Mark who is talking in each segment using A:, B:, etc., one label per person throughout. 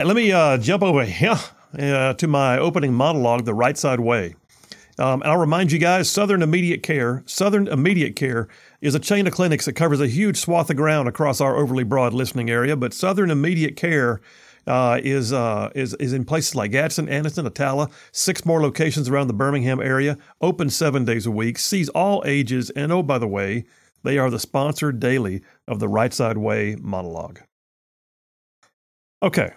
A: Let me jump over here to my opening monologue, The Right Side Way. And I'll remind you guys, Southern Immediate Care is a chain of clinics that covers a huge swath of ground across our overly broad listening area. But Southern Immediate Care is in places like Gadsden, Anniston, Attala, 6 more locations around the Birmingham area, open 7 days a week, sees all ages, and oh, by the way, they are the sponsor daily of the Right Side Way monologue. Okay.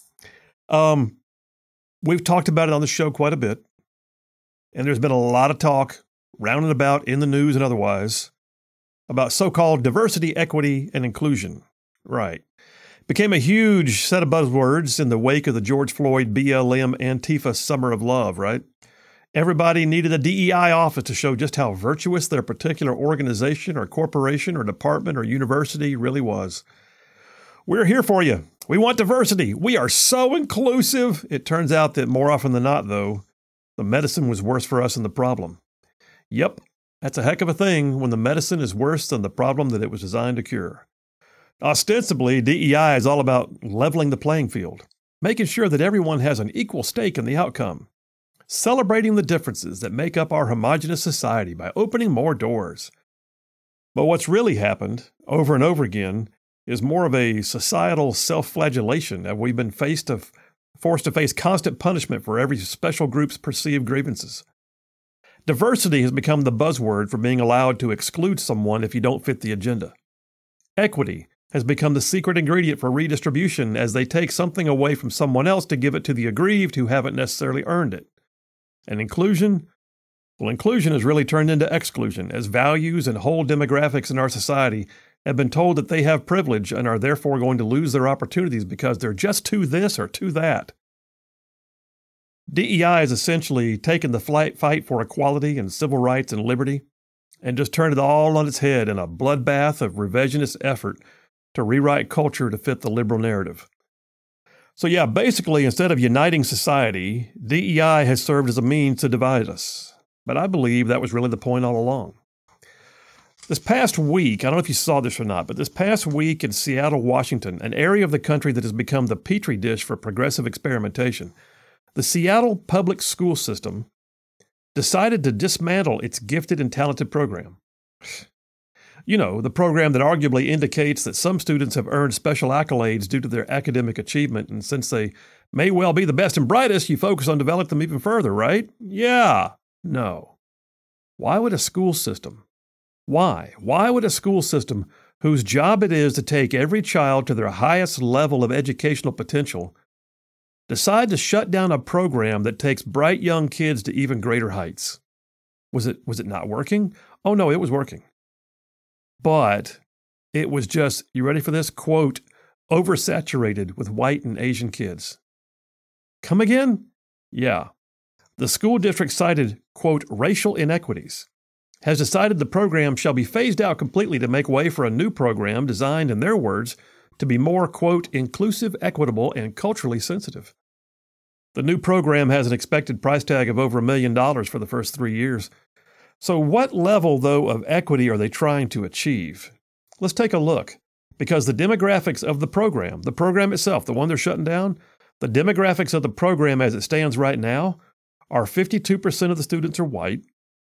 A: We've talked about it on the show quite a bit, and there's been a lot of talk round and about in the news and otherwise about so-called diversity, equity, and inclusion. Right. Became a huge set of buzzwords in the wake of the George Floyd BLM Antifa Summer of Love, right? Everybody needed a DEI office to show just how virtuous their particular organization or corporation or department or university really was. We're here for you. We want diversity. We are so inclusive. It turns out that more often than not, though, the medicine was worse for us than the problem. Yep, that's a heck of a thing when the medicine is worse than the problem that it was designed to cure. Ostensibly, DEI is all about leveling the playing field, making sure that everyone has an equal stake in the outcome, celebrating the differences that make up our homogenous society by opening more doors. But what's really happened, over and over again, is more of a societal self-flagellation, and we've been forced to face constant punishment for every special group's perceived grievances. Diversity has become the buzzword for being allowed to exclude someone if you don't fit the agenda. Equity has become the secret ingredient for redistribution as they take something away from someone else to give it to the aggrieved who haven't necessarily earned it. And inclusion? Well, inclusion has really turned into exclusion as values and whole demographics in our society have been told that they have privilege and are therefore going to lose their opportunities because they're just too this or too that. DEI has essentially taken the fight for equality and civil rights and liberty and just turned it all on its head in a bloodbath of revisionist effort to rewrite culture to fit the liberal narrative. So yeah, basically, instead of uniting society, DEI has served as a means to divide us. But I believe that was really the point all along. This past week, I don't know if you saw this or not, but this past week in Seattle, Washington, an area of the country that has become the petri dish for progressive experimentation, the Seattle public school system decided to dismantle its gifted and talented program. You know, the program that arguably indicates that some students have earned special accolades due to their academic achievement, and since they may well be the best and brightest, you focus on developing them even further, right? Yeah. No. Why would a school system whose job it is to take every child to their highest level of educational potential decide to shut down a program that takes bright young kids to even greater heights? Was it not working? Oh no, it was working. But it was just, you ready for this? Quote, oversaturated with white and Asian kids. Come again? Yeah. The school district cited, quote, racial inequities, has decided the program shall be phased out completely to make way for a new program designed, in their words, to be more, quote, inclusive, equitable, and culturally sensitive. The new program has an expected price tag of over $1 million for the first 3 years. So what level, though, of equity are they trying to achieve? Let's take a look, because the demographics of the program itself, the one they're shutting down, the demographics of the program as it stands right now are 52% of the students are white,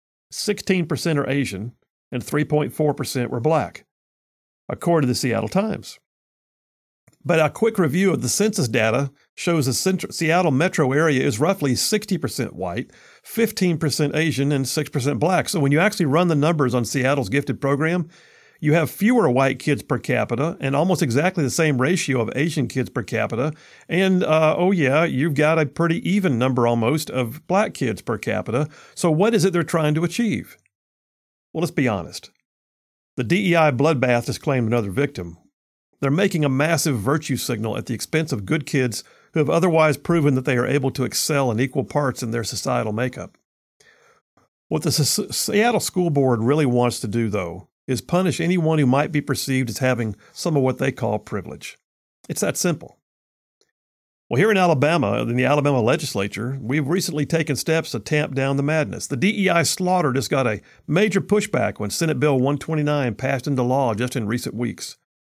A: 16% are Asian, and 3.4% were black, according to the Seattle Times. But a quick review of the census data shows the Seattle metro area is roughly 60% white, 15% Asian, and 6% black. So when you actually run the numbers on Seattle's gifted program, you have fewer white kids per capita and almost exactly the same ratio of Asian kids per capita. And, you've got a pretty even number almost of black kids per capita. So what is it they're trying to achieve? Well, let's be honest. The DEI bloodbath has claimed another victim. They're making a massive virtue signal at the expense of good kids who have otherwise proven that they are able to excel in equal parts in their societal makeup. What the Seattle School Board really wants to do, though, is punish anyone who might be perceived as having some of what they call privilege. It's that simple. Well, here in Alabama, in the Alabama legislature, we've recently taken steps to tamp down the madness. The DEI slaughter just got a major pushback when Senate Bill 129 passed into law just in recent weeks.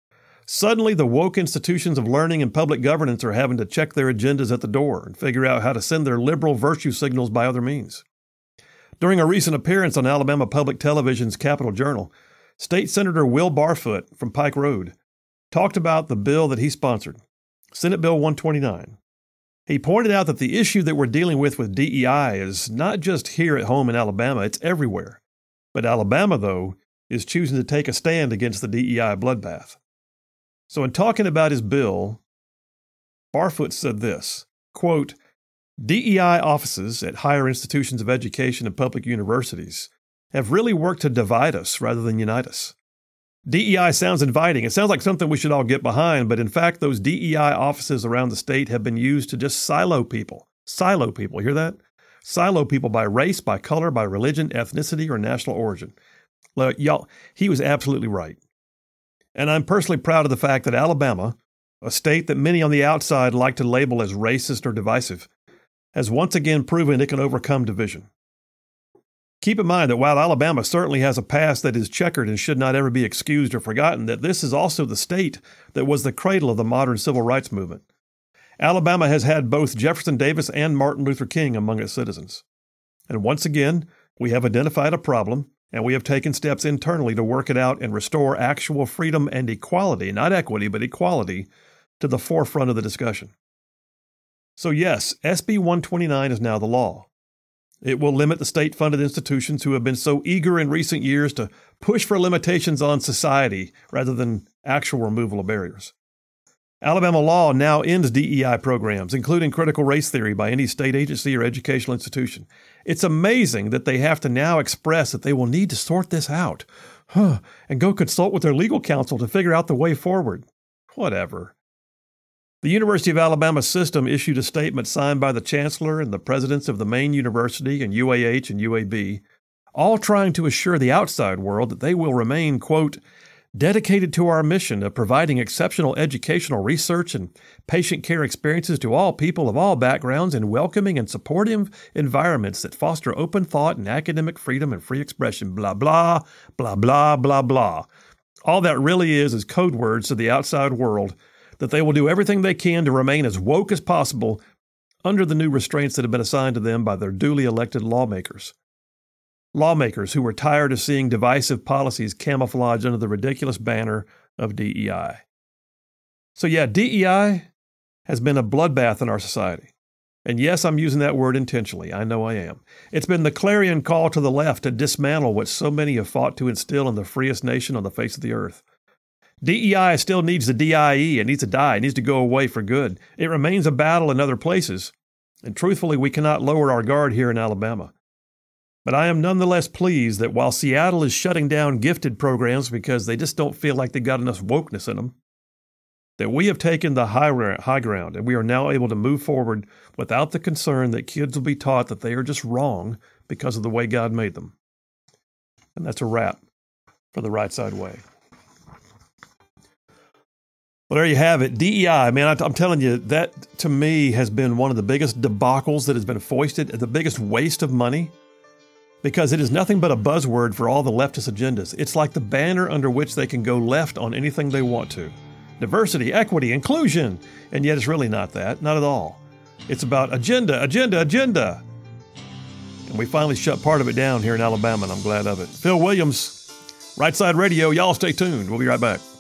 A: Suddenly, the woke institutions of learning and public governance are having to check their agendas at the door and figure out how to send their liberal virtue signals by other means. During a recent appearance on Alabama Public Television's Capitol Journal, State Senator Will Barfoot from Pike Road talked about the bill that he sponsored, Senate Bill 129. He pointed out that the issue that we're dealing with DEI is not just here at home in Alabama, it's everywhere. But Alabama, though, is choosing to take a stand against the DEI bloodbath. So in talking about his bill, Barfoot said this, quote, DEI offices at higher institutions of education and public universities have really worked to divide us rather than unite us. DEI sounds inviting. It sounds like something we should all get behind, but in fact, those DEI offices around the state have been used to just silo people. Silo people, hear that? Silo people by race, by color, by religion, ethnicity, or national origin. Look, y'all, he was absolutely right. And I'm personally proud of the fact that Alabama, a state that many on the outside like to label as racist or divisive, has once again proven it can overcome division. Keep in mind that while Alabama certainly has a past that is checkered and should not ever be excused or forgotten, that this is also the state that was the cradle of the modern civil rights movement. Alabama has had both Jefferson Davis and Martin Luther King among its citizens. And once again, we have identified a problem, and we have taken steps internally to work it out and restore actual freedom and equality, not equity, but equality, to the forefront of the discussion. So yes, SB 129 is now the law. It will limit the state-funded institutions who have been so eager in recent years to push for limitations on society rather than actual removal of barriers. Alabama law now ends DEI programs, including critical race theory, by any state agency or educational institution. It's amazing that they have to now express that they will need to sort this out, and go consult with their legal counsel to figure out the way forward. Whatever. The University of Alabama system issued a statement signed by the chancellor and the presidents of the main university and UAH and UAB, all trying to assure the outside world that they will remain, quote, dedicated to our mission of providing exceptional educational research and patient care experiences to all people of all backgrounds in welcoming and supportive environments that foster open thought and academic freedom and free expression, blah, blah, blah, blah, blah, blah. All that really is code words to the outside world that they will do everything they can to remain as woke as possible under the new restraints that have been assigned to them by their duly elected lawmakers. Lawmakers who are tired of seeing divisive policies camouflaged under the ridiculous banner of DEI. So yeah, DEI has been a bloodbath in our society. And yes, I'm using that word intentionally. I know I am. It's been the clarion call to the left to dismantle what so many have fought to instill in the freest nation on the face of the earth. DEI still needs the DIE. It needs to die. It needs to go away for good. It remains a battle in other places. And truthfully, we cannot lower our guard here in Alabama. But I am nonetheless pleased that while Seattle is shutting down gifted programs because they just don't feel like they got enough wokeness in them, that we have taken the high ground and we are now able to move forward without the concern that kids will be taught that they are just wrong because of the way God made them. And that's a wrap for the Right Side Way. Well, there you have it. DEI, man, I'm telling you, that to me has been one of the biggest debacles that has been foisted, the biggest waste of money, because it is nothing but a buzzword for all the leftist agendas. It's like the banner under which they can go left on anything they want to. Diversity, equity, inclusion. And yet it's really not that, not at all. It's about agenda. And we finally shut part of it down here in Alabama, and I'm glad of it. Phil Williams, Right Side Radio. Y'all stay tuned. We'll be right back.